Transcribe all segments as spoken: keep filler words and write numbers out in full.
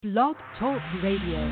Blog Talk Radio.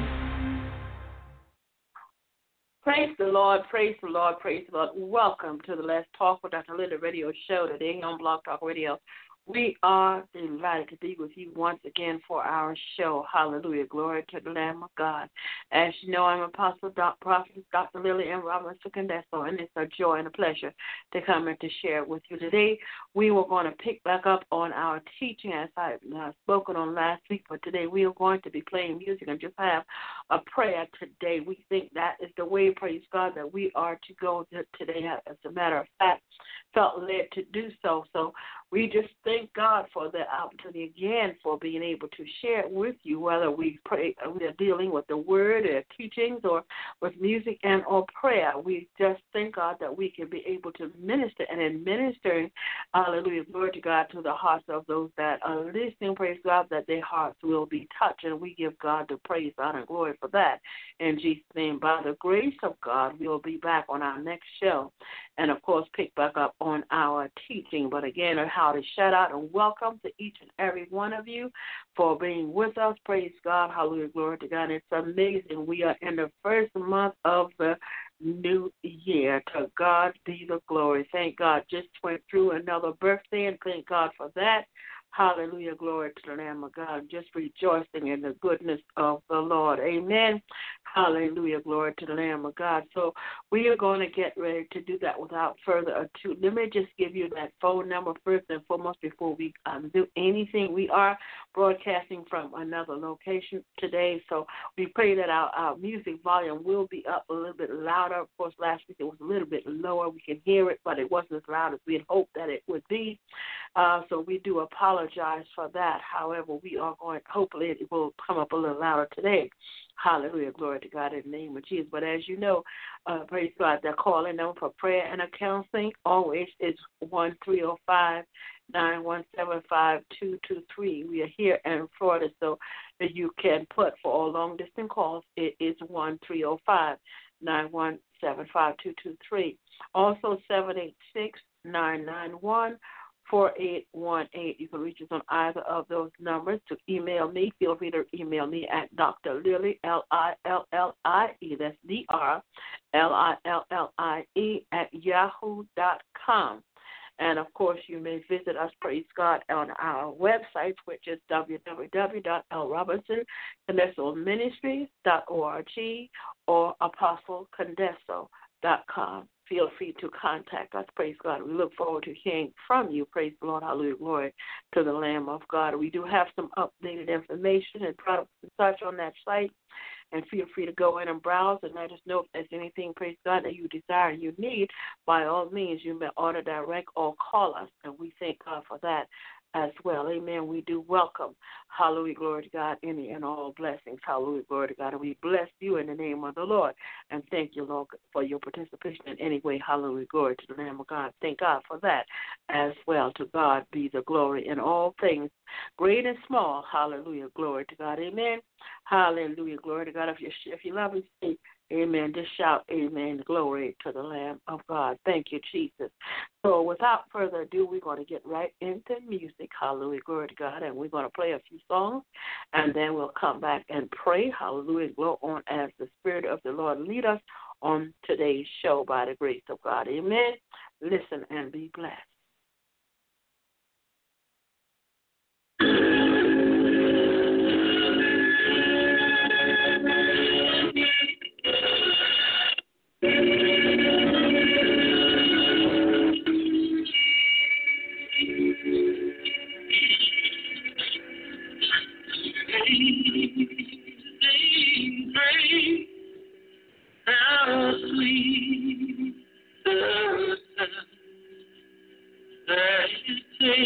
Praise the Lord, praise the Lord, praise the Lord. Welcome to the Let's Talk with Doctor Lily radio show today on Blog Talk Radio. We are delighted to be with you once again for our show. Hallelujah. Glory to the Lamb of God. As you know, I'm Apostle Doc, Prophet Doctor Lily and Robinson Condeso, and it's a joy and a pleasure to come and to share with you. Today, we were going to pick back up on our teaching as I uh, spoken on last week, but today we are going to be playing music and just have a prayer today. We think that is the way, praise God, that we are to go to today. As a matter of fact, felt led to do so. So we just thank God for the opportunity again for being able to share it with you, whether we pray, we are dealing with the word or teachings or with music and or prayer. We just thank God that we can be able to minister and in ministering, hallelujah, glory to God, to the hearts of those that are listening, praise God, that their hearts will be touched. And we give God the praise, honor, and glory for that. In Jesus' name, by the grace of God, we'll be back on our next show and, of course, pick back up on our teaching. But again, how to shout out and welcome to each and every one of you for being with us. Praise God. Hallelujah. Glory to God. It's amazing. We are in the first month of the new year. To God be the glory. Thank God. Just went through another birthday, and thank God for that. Hallelujah. Glory to the Lamb of God. Just rejoicing in the goodness of the Lord. Amen. Hallelujah. Glory to the Lamb of God. So we are going to get ready to do that without further ado. Let me just give you that phone number first and foremost before we um, do anything. We are broadcasting from another location today, so we pray that our, our music volume will be up a little bit louder. Of course, last week it was a little bit lower. We can hear it, but it wasn't as loud as we had hoped that it would be. Uh, so we do apologize for that. However, we are going, hopefully it will come up a little louder today. Hallelujah. Glory to God in the name of Jesus. But as you know, uh, praise God, they're calling them for prayer and counseling. Always is one three zero five, nine one seven, five two two three. We are here in Florida, so that you can put for all long-distance calls, it is one three zero five, nine one seven, five two two three. Also, seven eight six, nine nine one, four eight one eight. You can reach us on either of those numbers. To email me, feel free to email me at Doctor Lily, L I L L I E, that's D R L I L L I E, at yahoo dot com. And, of course, you may visit us, praise God, on our website, which is w w w dot l robinson condeso ministries dot org or apostle condeso dot com. Feel free to contact us, praise God. We look forward to hearing from you, praise the Lord, hallelujah, glory to the Lamb of God. We do have some updated information and products and such on that site, and feel free to go in and browse and let us know if there's anything, praise God, that you desire and you need. By all means, you may order direct or call us, and we thank God for that as well. Amen. We do welcome, hallelujah, glory to God, any and all blessings. Hallelujah, glory to God. And we bless you in the name of the Lord. And thank you, Lord, for your participation in any way. Hallelujah, glory to the Lamb of God. Thank God for that as well. To God be the glory in all things, great and small. Hallelujah, glory to God. Amen. Hallelujah, glory to God. If you, if you love me, say amen. Just shout amen. Glory to the Lamb of God. Thank you, Jesus. So without further ado, we're going to get right into music. Hallelujah, glory to God. And we're going to play a few songs, and then we'll come back and pray. Hallelujah, go on as the Spirit of the Lord lead us on today's show by the grace of God. Amen. Listen and be blessed. How sweet the sound that is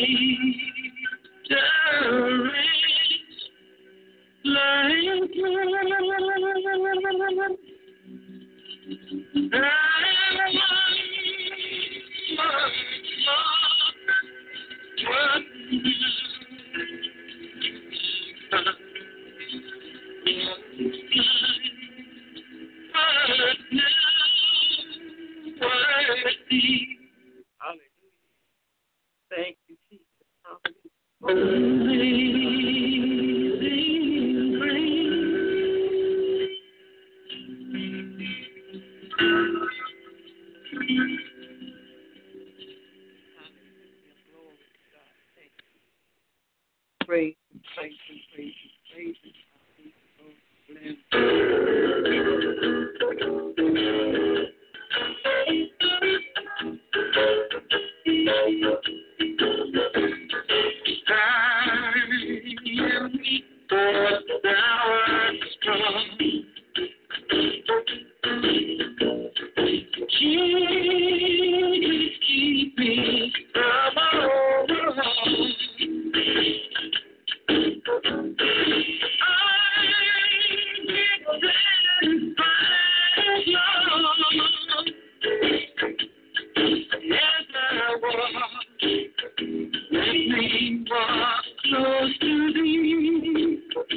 Thank you, Jesus. Amazing grace. thou art strong. Jesus, keep me from all wrong. Close to thee.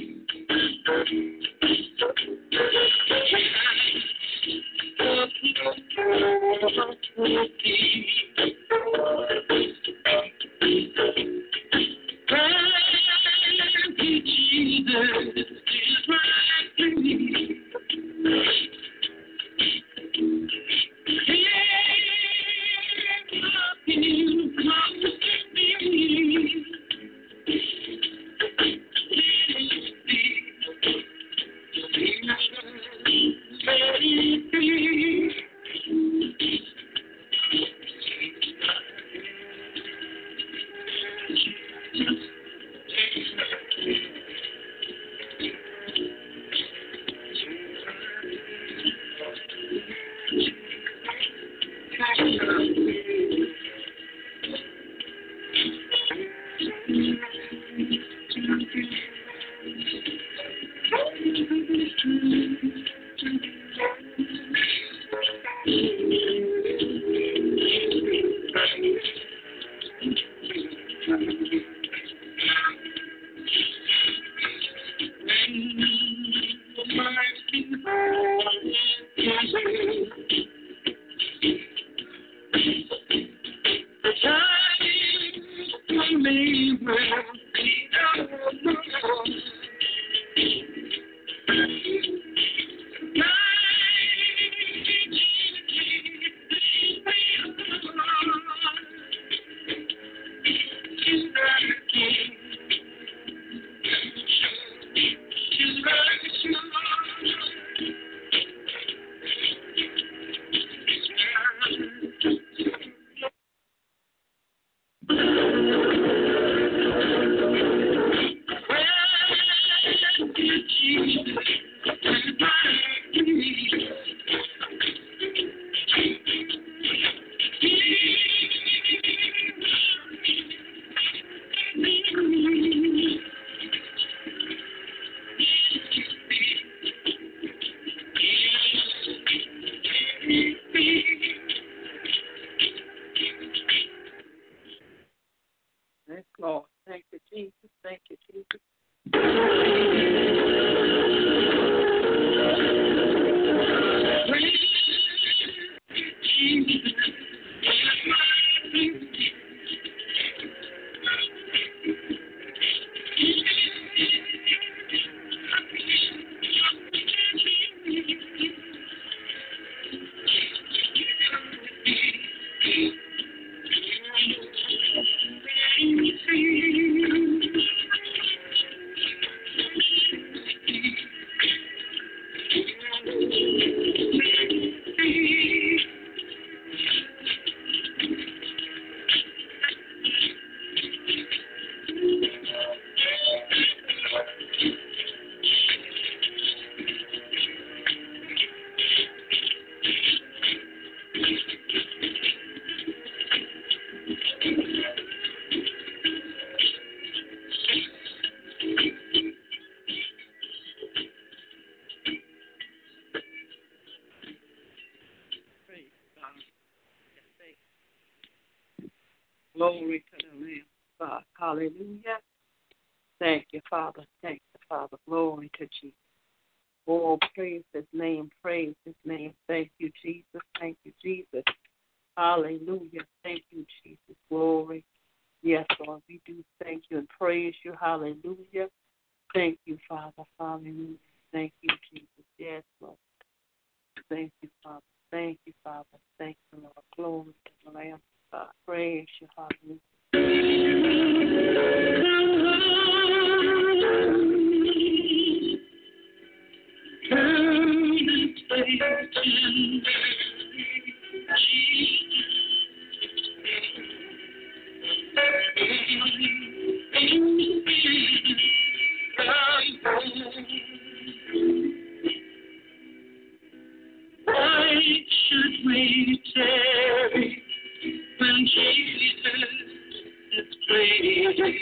Glory to the Lamb of God. Hallelujah. Thank you, Father. Thank you, Father. Glory to Jesus. Oh, praise his name. Praise his name. Thank you, Jesus. Thank you, Jesus. Hallelujah. Thank you, Jesus. Glory. Yes, Lord, we do thank you and praise you. Hallelujah. Thank you, Father. Hallelujah. Thank you, Jesus. Yes, Lord. Thank you, Father. Thank you, Father. Thank you, Lord. Glory to the Lamb of God. Praise you. Hallelujah. we tarry when Jesus is praying,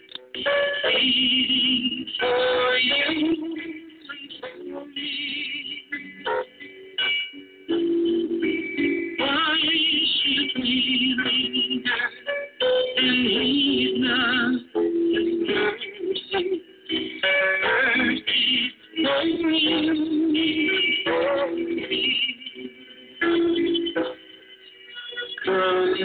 waiting for you and for me. Why should we linger and leave not His mercy? Mercy for me, for me. Come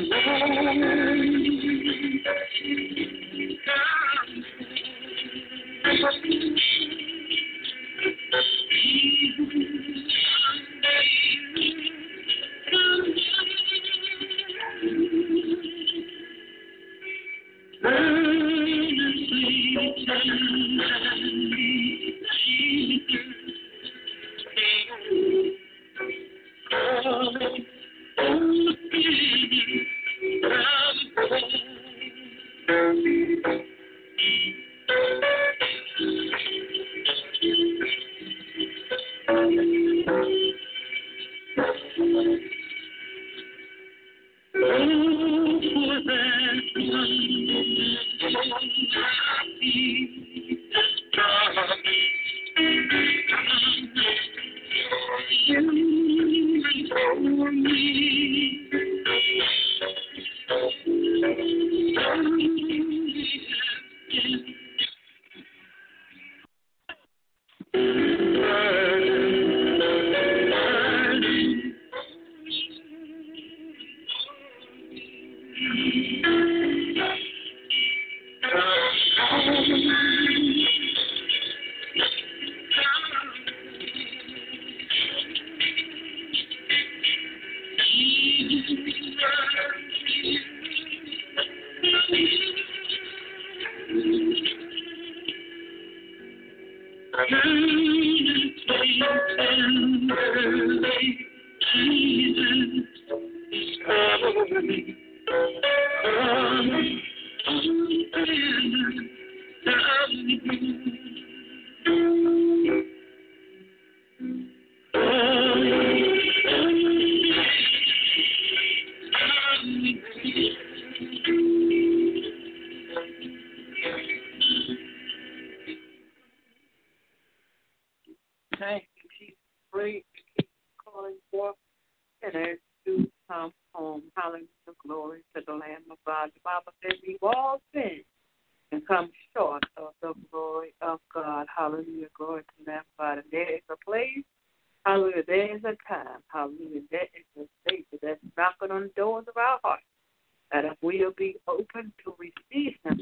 Thank you, keep praying, keep calling forth, and as you come home, hallelujah, glory to the Lamb of God. The Bible says we've all sinned and come short of the glory of God. Hallelujah, glory to the Lamb of God. And there is a place, hallelujah, there is a time, hallelujah, there is a Savior that's knocking on the doors of our hearts, that if we'll be open to receive Him,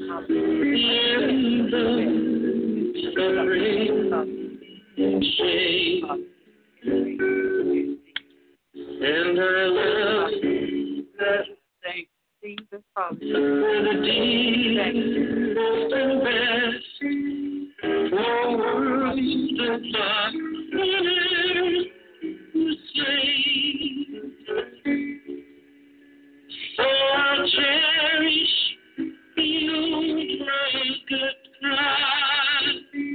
hallelujah. And shame, and I love that thank Jesus, hallelujah. the deepest and best for words that not to say. So I'll cherish your rugged cry.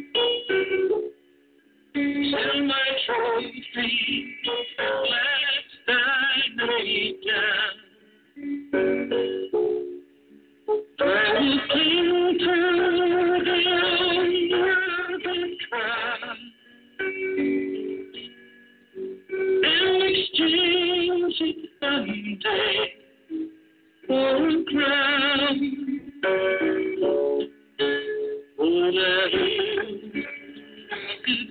Till my trophy last I lay down, I will cling to the rugged crown and exchange it someday for a crown. Oh, that is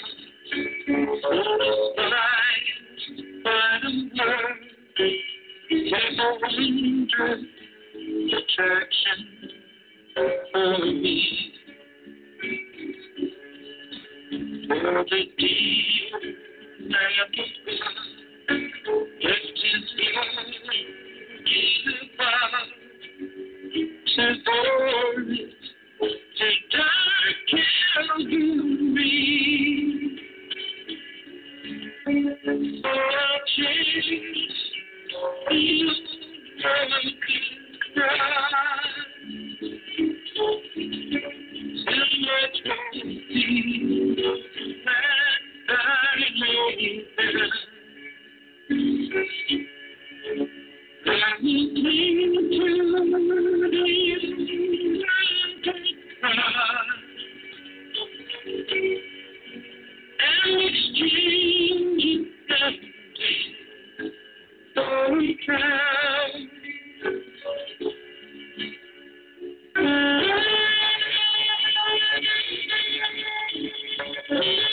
satisfied by the word, there's a wondrous attraction for me. For the deep night of God left His glory above, to glory, to dark Calvary. For our chains, you broken cry. Still my trophy that I lay there.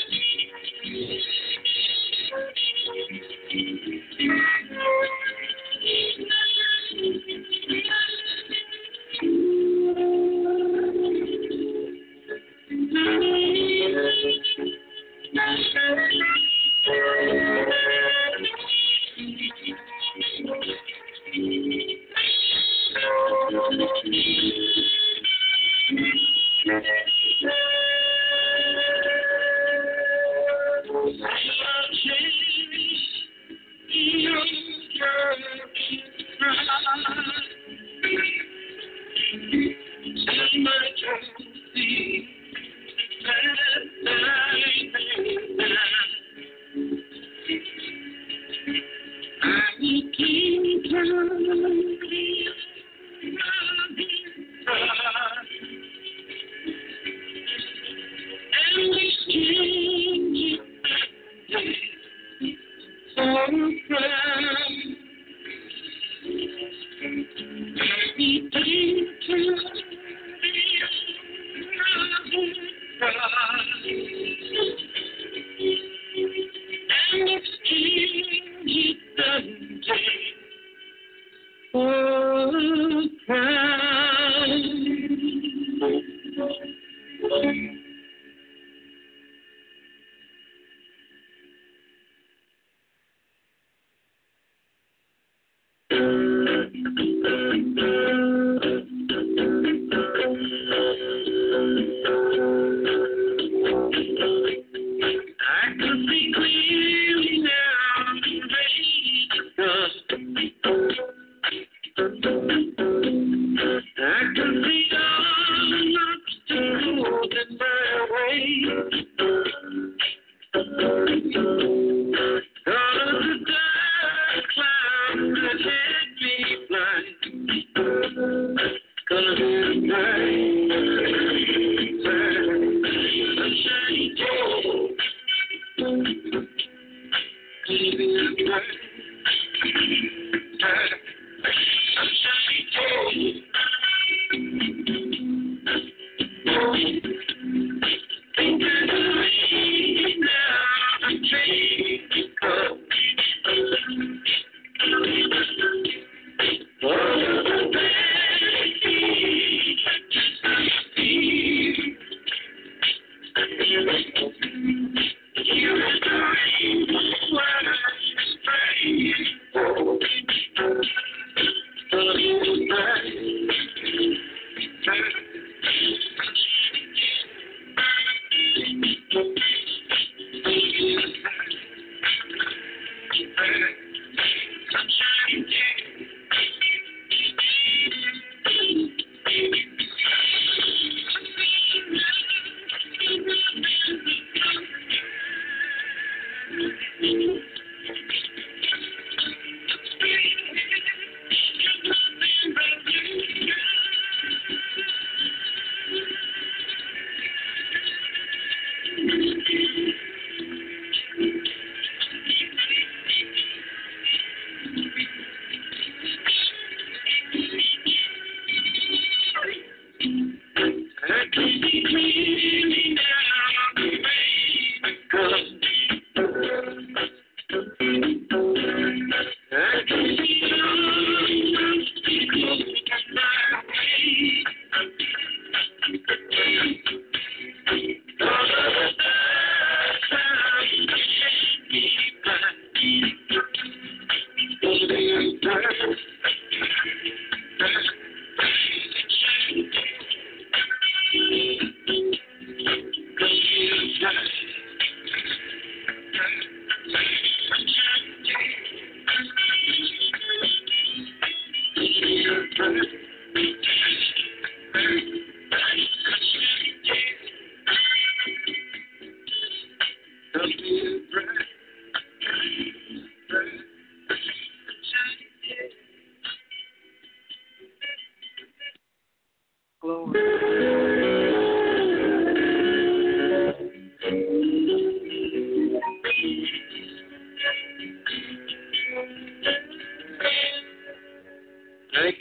I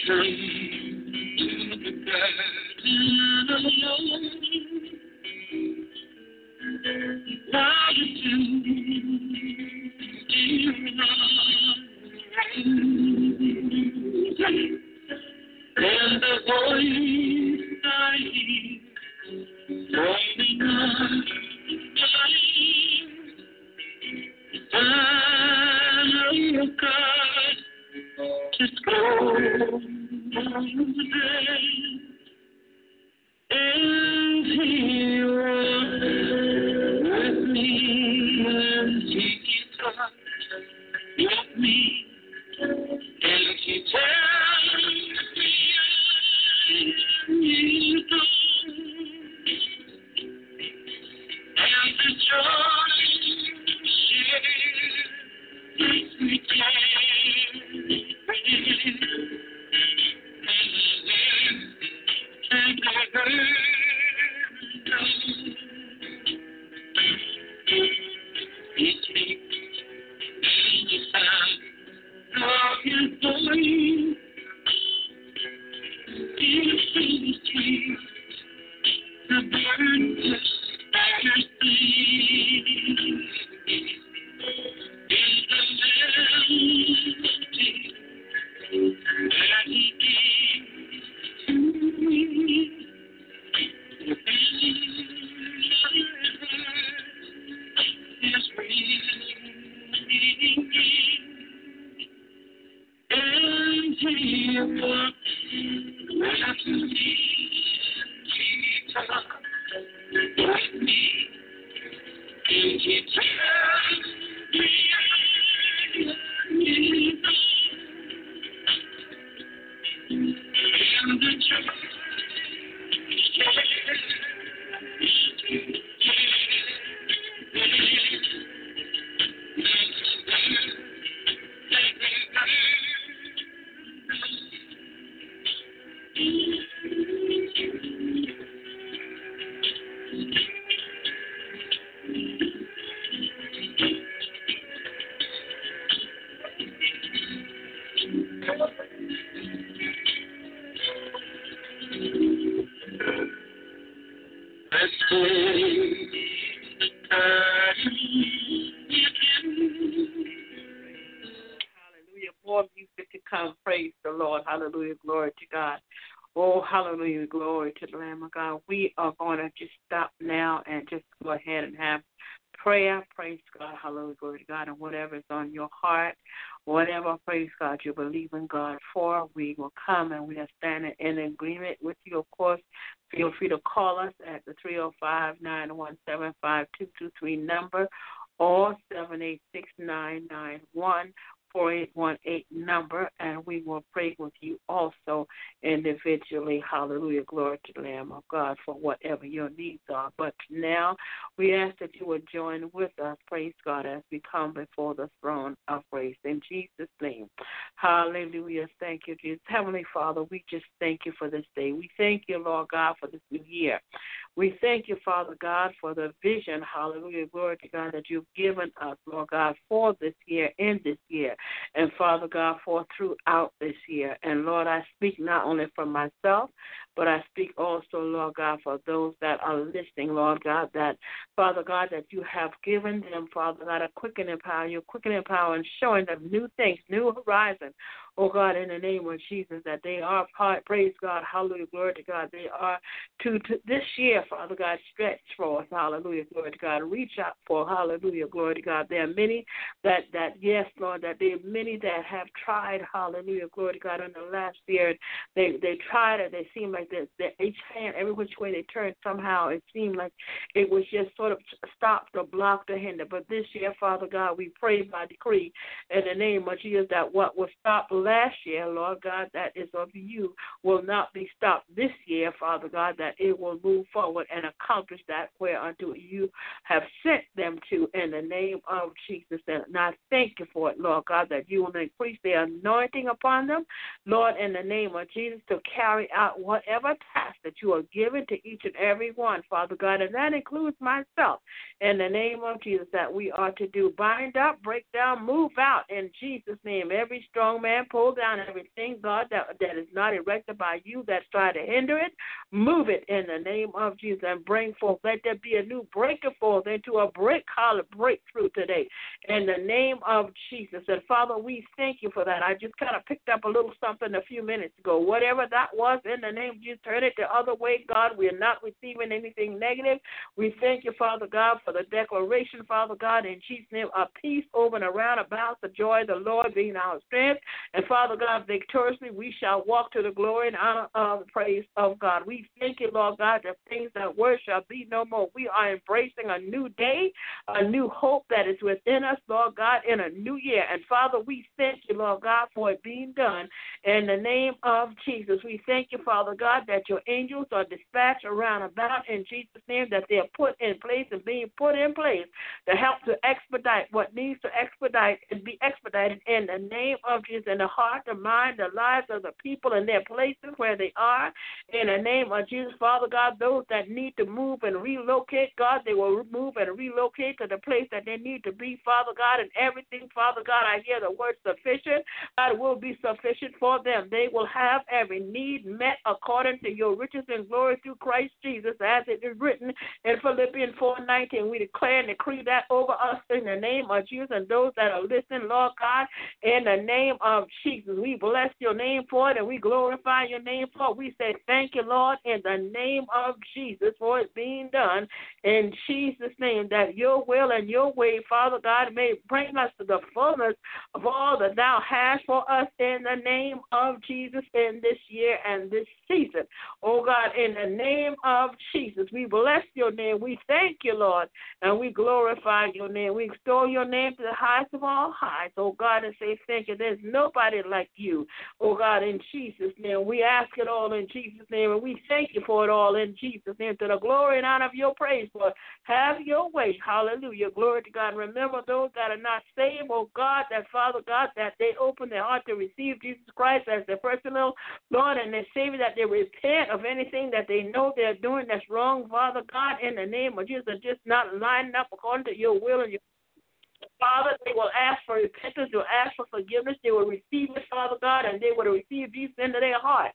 came to the garden alone. Now And he was with me, and he talked with me, and he tells me I need to. And the joy shared makes me carry. And I heard he takes the sound of his voice. He sings sweet, the birds are singing. In the melody that he gave to me. Is ringing, and he walks with me, he talks with me, and he tells me I need to. And the joy Hallelujah. More music to come. Praise the Lord. Hallelujah. Glory to God. Oh, hallelujah. Glory to the Lamb of God. We are going to just stop now and just go ahead and have prayer. Praise God. Hallelujah. Glory to God. And whatever is on your heart, whatever, praise God, you believe in God for, we will come and we are standing in agreement with you. Of course, feel free to call us at the three oh five, nine one seven, five two two three number or seven eight six, nine nine one, four eight one eight number, and we will pray with you also individually. Hallelujah. Glory to the Lamb of God for whatever your needs are. But now we ask that you would join with us, praise God, as we come before the throne of grace. In Jesus' name. Hallelujah. Thank you, Jesus. Heavenly Father, we just thank you for this day. We thank you, Lord God, for this new year. We thank you, Father God, for the vision, hallelujah, glory to God, that you've given us, Lord God, for this year, in this year, and Father God, for throughout this year. And Lord, I speak not only for myself, but I speak also, Lord God, for those that are listening, Lord God, that, Father God, that you have given them, Father God, a quickening power, your quickening power and showing them new things, new horizons. Oh, God, in the name of Jesus, that they are part, praise God, hallelujah, glory to God, they are to, to this year, Father God, stretch for us, hallelujah, glory to God, reach out for, hallelujah, glory to God. There are many that, that yes, Lord, that there are many that have tried, hallelujah, glory to God, in the last year. They they tried it, they seem like that each hand, every which way they turned, somehow it seemed like it was just sort of stopped or blocked or hindered. But this year, Father God, we pray by decree in the name of Jesus that what was stopped last year, Lord God, that is of you, will not be stopped this year, Father God, that it will move forward and accomplish that whereunto you have sent them to in the name of Jesus. And I thank you for it, Lord God, that you will increase the anointing upon them, Lord, in the name of Jesus, to carry out whatever task that you are giving to each and every one, Father God, and that includes myself, in the name of Jesus, that we are to do bind up, break down, move out, in Jesus' name, every strong man, pull down everything, God, that, that is not erected by you, that's trying to hinder it, move it in the name of Jesus and bring forth, let there be a new breaker forth into a break, collar breakthrough today, in the name of Jesus. And Father, we thank you for that. I just kind of picked up a little something a few minutes ago. Whatever that was, in the name of Jesus, turn it the other way, God. We are not receiving anything negative. We thank you, Father God, for the declaration, Father God, in Jesus' name, of peace over and around about the joy of the Lord being our strength. And And Father God, victoriously we shall walk to the glory and honor of the praise of God. We thank you, Lord God, that things that were shall be no more. We are embracing a new day, a new hope that is within us, Lord God, in a new year. And Father, we thank you, Lord God, for it being done in the name of Jesus. We thank you, Father God, that your angels are dispatched around about in Jesus' name, that they are put in place and being put in place to help to expedite what needs to expedite and be expedited in the name of Jesus, in the heart, the mind, the lives of the people in their places where they are. In the name of Jesus, Father God, those that need to move and relocate, God, they will move and relocate to the place that they need to be, Father God, and everything, Father God, I hear the word sufficient. God will be sufficient for them. They will have every need met according to your riches and glory through Christ Jesus, as it is written in Philippians four nineteen. We declare and decree that over us in the name of Jesus, and those that are listening, Lord God, in the name of Jesus. We bless your name for it, and we glorify your name for it. We say thank you, Lord, in the name of Jesus, for it being done in Jesus' name, that your will and your way, Father God, may bring us to the fullness of all that thou hast for us in the name of Jesus in this year and this season. Oh God, in the name of Jesus, we bless your name. We thank you, Lord, and we glorify your name. We extol your name to the highest of all highs, oh God, and say thank you. There's nobody like you, oh God, in Jesus' name. We ask it all in Jesus' name, and we thank you for it all in Jesus' name, to the glory and honor of your praise, Lord. Have your way. Hallelujah. Glory to God. Remember those that are not saved, oh God, that Father God, that they open their heart to receive Jesus Christ as their personal Lord and their Savior, that they repent of anything that they know they're doing that's wrong, Father God, in the name of Jesus, and just not lining up according to your will and your Father. They will ask for repentance, they'll ask for forgiveness, they will receive it, Father God, and they will receive Jesus into their heart.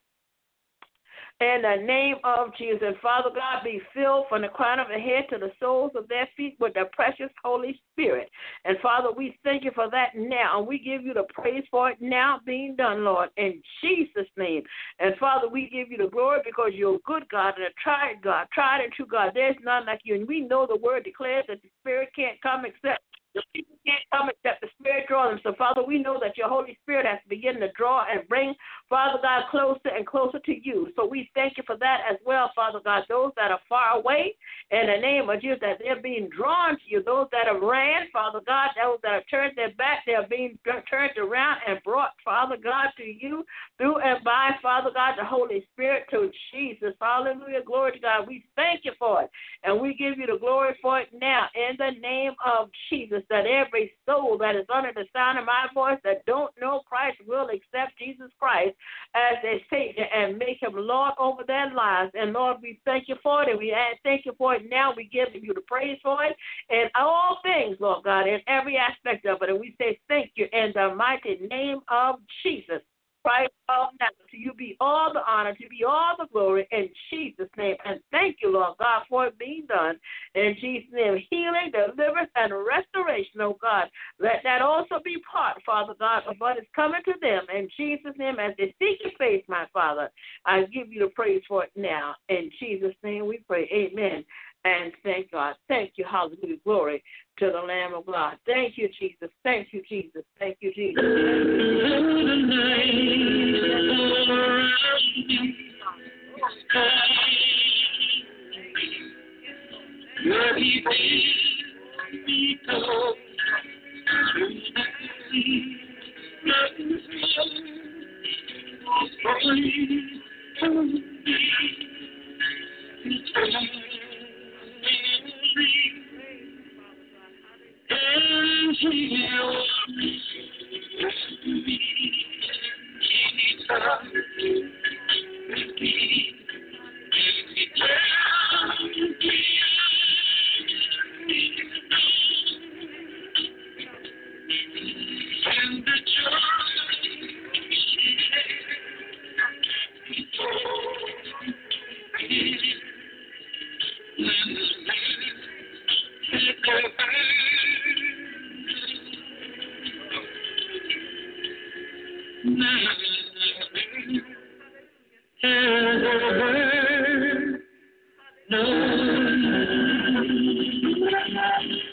In the name of Jesus, and Father God, be filled from the crown of their head to the soles of their feet with the precious Holy Spirit. And Father, we thank you for that now, and we give you the praise for it now being done, Lord, in Jesus' name. And Father, we give you the glory because you're a good God and a tried God, tried and true God. There's none like you, and we know the word declares that the Spirit can't come except the people can't come except the Spirit draw them. So, Father, we know that your Holy Spirit has to begin to draw and bring, Father God, closer and closer to you. So we thank you for that as well, Father God. Those that are far away, in the name of Jesus, that they're being drawn to you. Those that have ran, Father God, those that have turned their back, they're being turned around and brought, Father God, to you through and by, Father God, the Holy Spirit to Jesus. Hallelujah. Glory to God. We thank you for it, and we give you the glory for it now in the name of Jesus, that every soul that is under the sound of my voice that don't know Christ will accept Jesus Christ as their Savior and make him Lord over their lives. And Lord, we thank you for it, and we thank you for it now. We give you the praise for it and all things, Lord God, in every aspect of it. And we say thank you in the mighty name of Jesus Christ of Nazareth. To you be all the honor, to be all the glory in Jesus' name. And thank you, Lord God, for it being done in Jesus' name. Healing, deliverance, and restoration, oh God. Let that also be part, Father God, of what is coming to them in Jesus' name as they seek your face, my Father. I give you the praise for it now. In Jesus' name we pray. Amen. And thank God. Thank you. Hallelujah. Glory to the Lamb of God. Thank you, Jesus. Thank you, Jesus. Thank you, Jesus.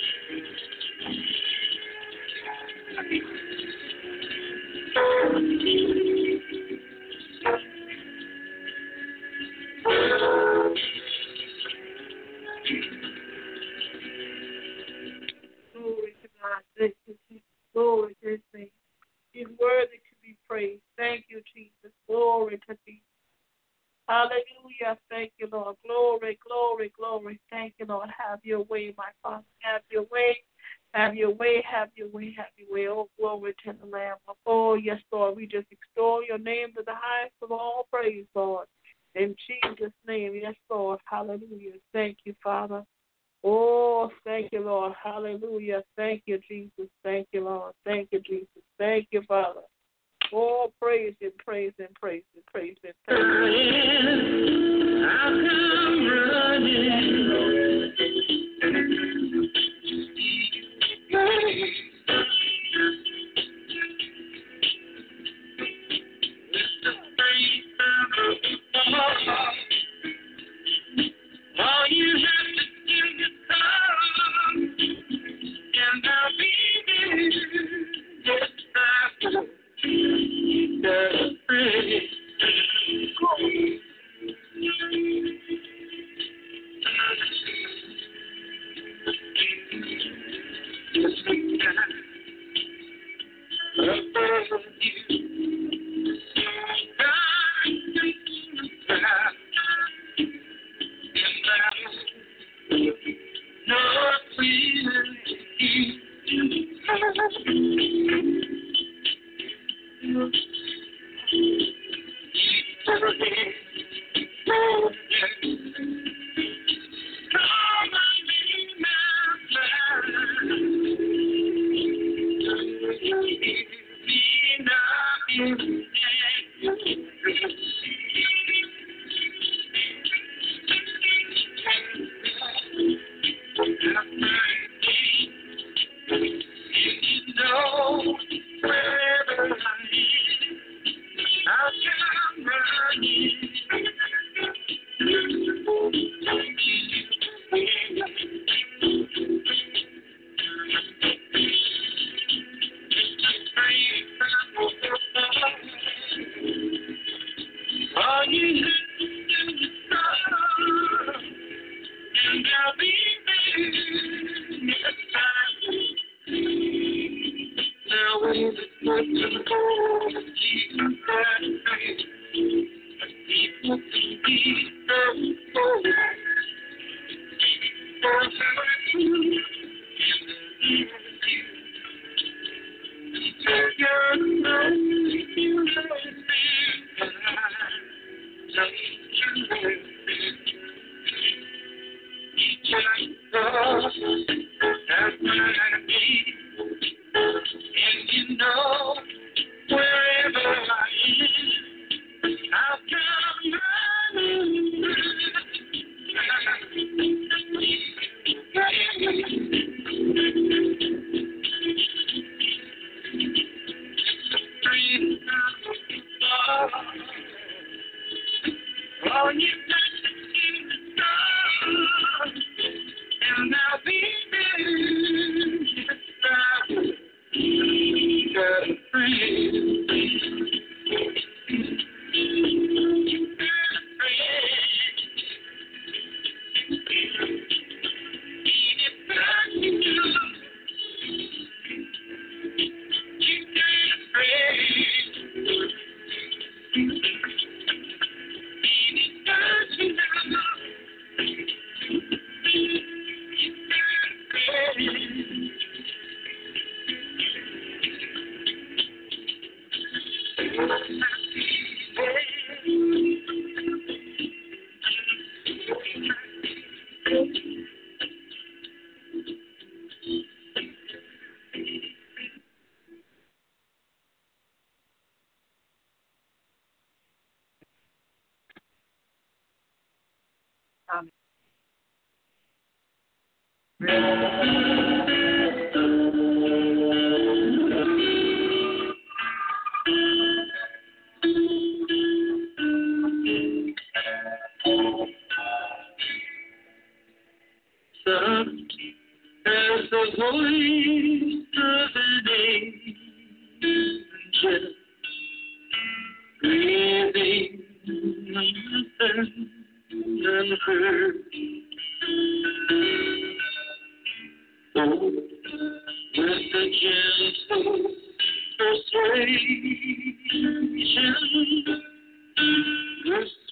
No. Hallelujah. Thank you, Lord. Glory, glory, glory. Thank you, Lord. Have your way, my Father. Have your way. Have your way, have your way, have your way. Oh, glory to the Lamb. Oh, yes, Lord. We just extol your name to the highest of all praise, Lord. In Jesus' name, yes, Lord. Hallelujah. Thank you, Father. Oh, thank you, Lord. Hallelujah. Thank you, Jesus. Thank you, Lord. Thank you, Jesus. Thank you, Father. Oh, praise Him, praise Him, praise Him, praise Him. Praise Him. I'll come running. All you have to do is come, and I'll be there. Yes, I will. The praise.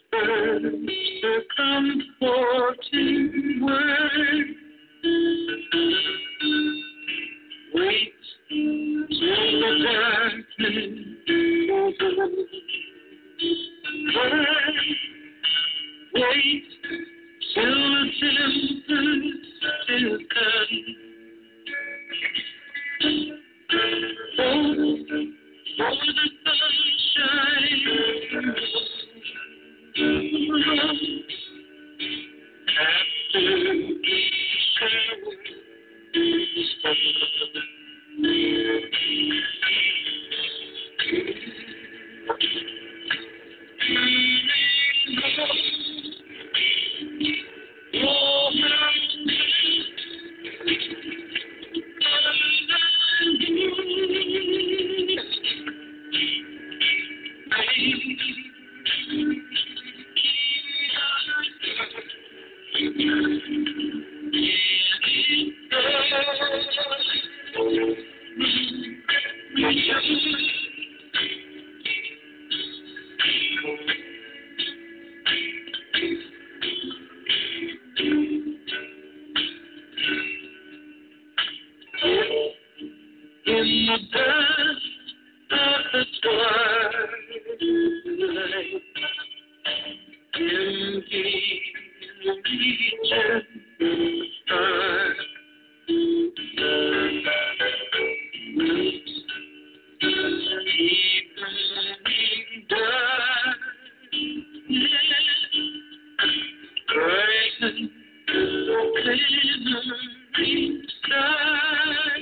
the comforting word. Wait till the darkness goes away. Wait till the tempest is done. Oh, for the sunshine after each shower is done. In the dust of the twilight, in the region of stars, evening darkness, brighten the glimmering sky.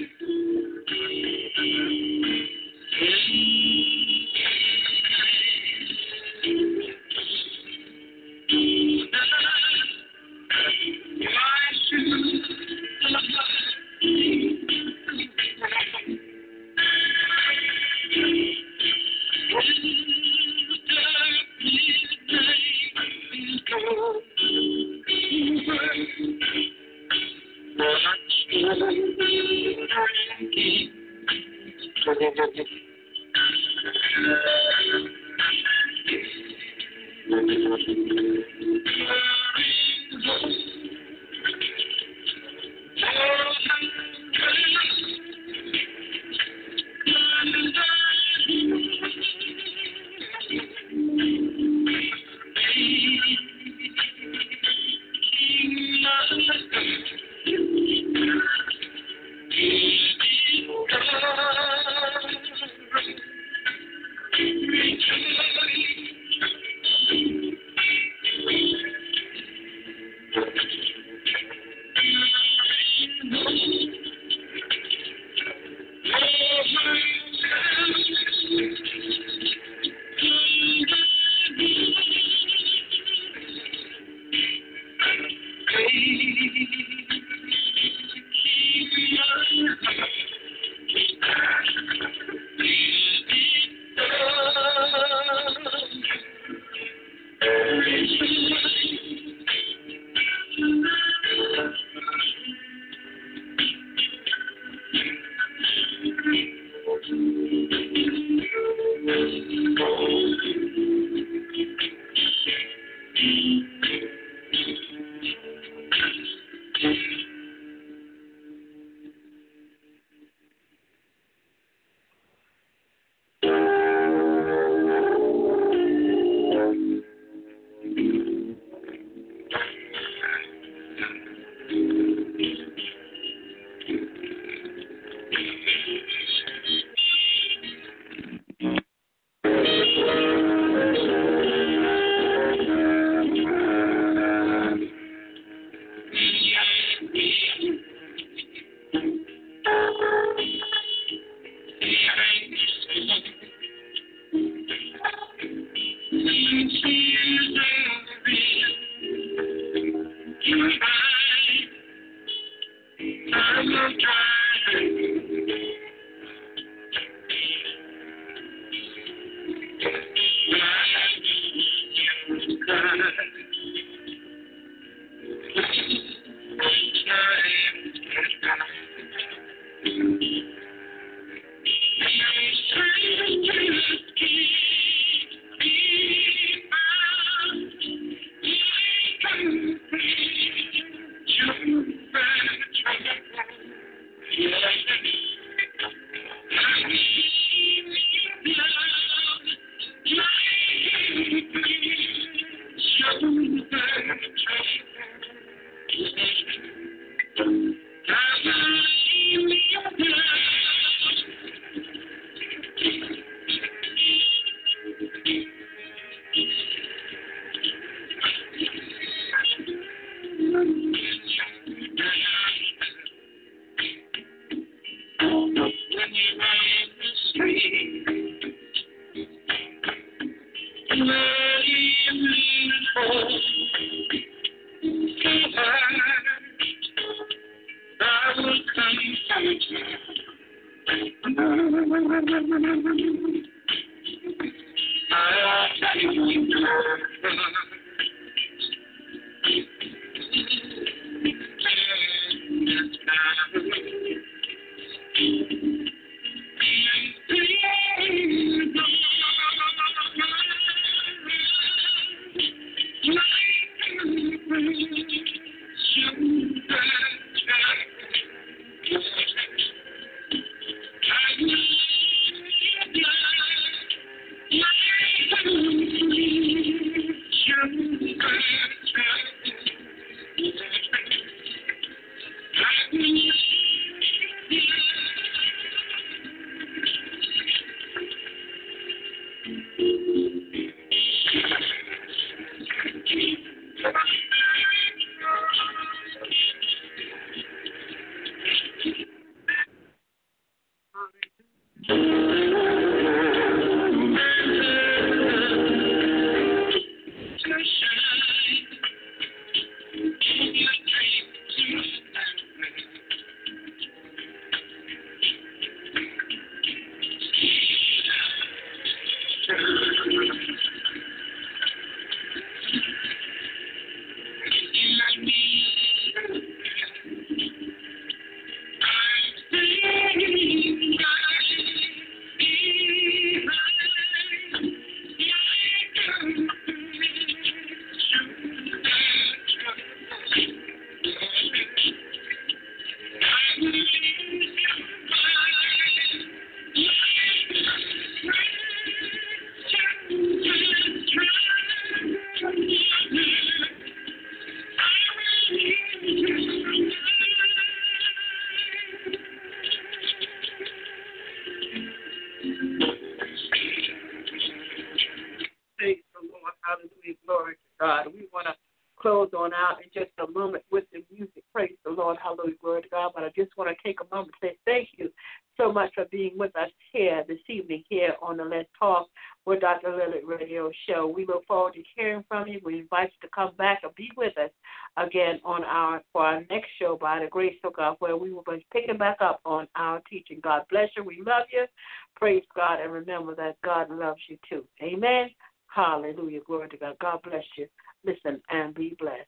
close on out in just a moment with the music. Praise the Lord. Hallelujah. Glory to God. But I just want to take a moment to say thank you so much for being with us here this evening here on the Let's Talk with Doctor Lily Radio Show. We look forward to hearing from you. We invite you to come back and be with us again on our for our next show by the grace of God, where we will be picking back up on our teaching. God bless you. We love you. Praise God. And remember that God loves you too. Amen. Hallelujah. Glory to God. God bless you. Listen and be blessed.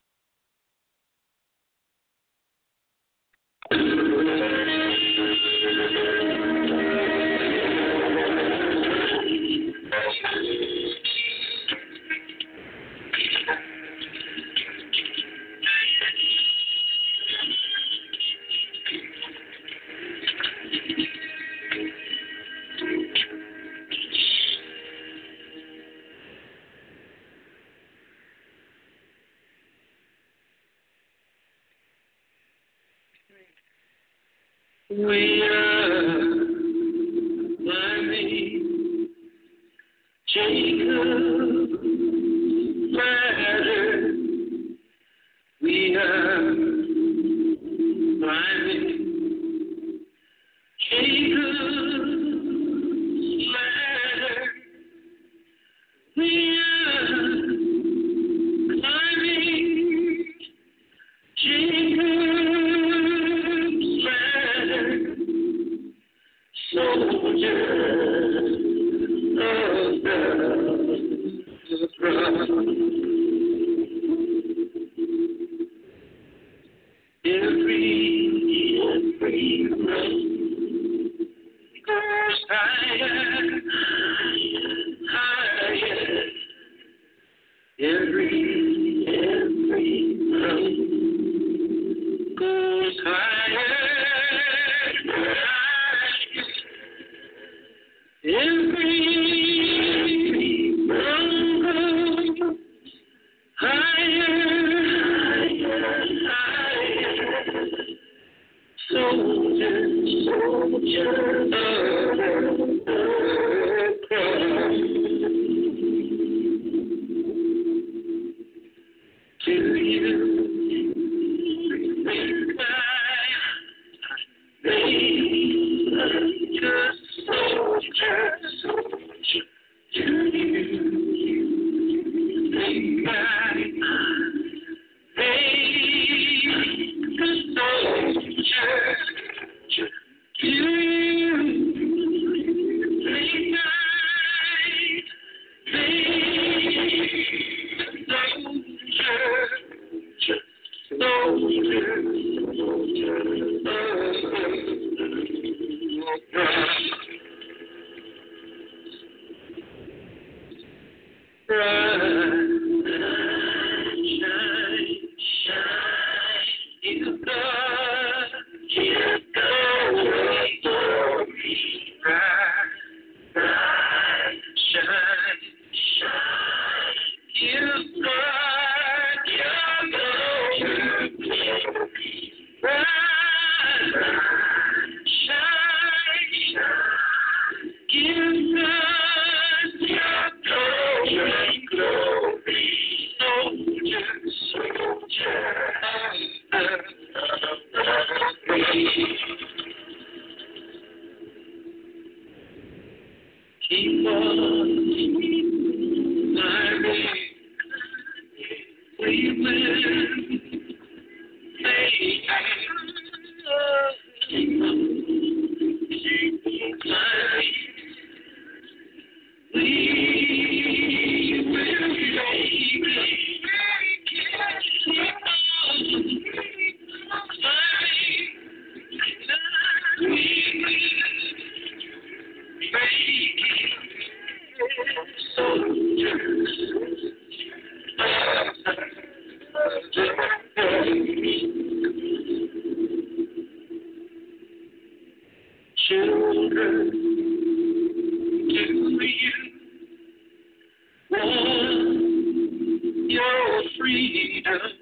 We are learning Jacob's ladder. We are climbing Jacob's ladder. We are climbing Jacob's soldiers of the cross. Every, every road goes higher, higher. Every, every road goes higher. Children, do you want your freedom?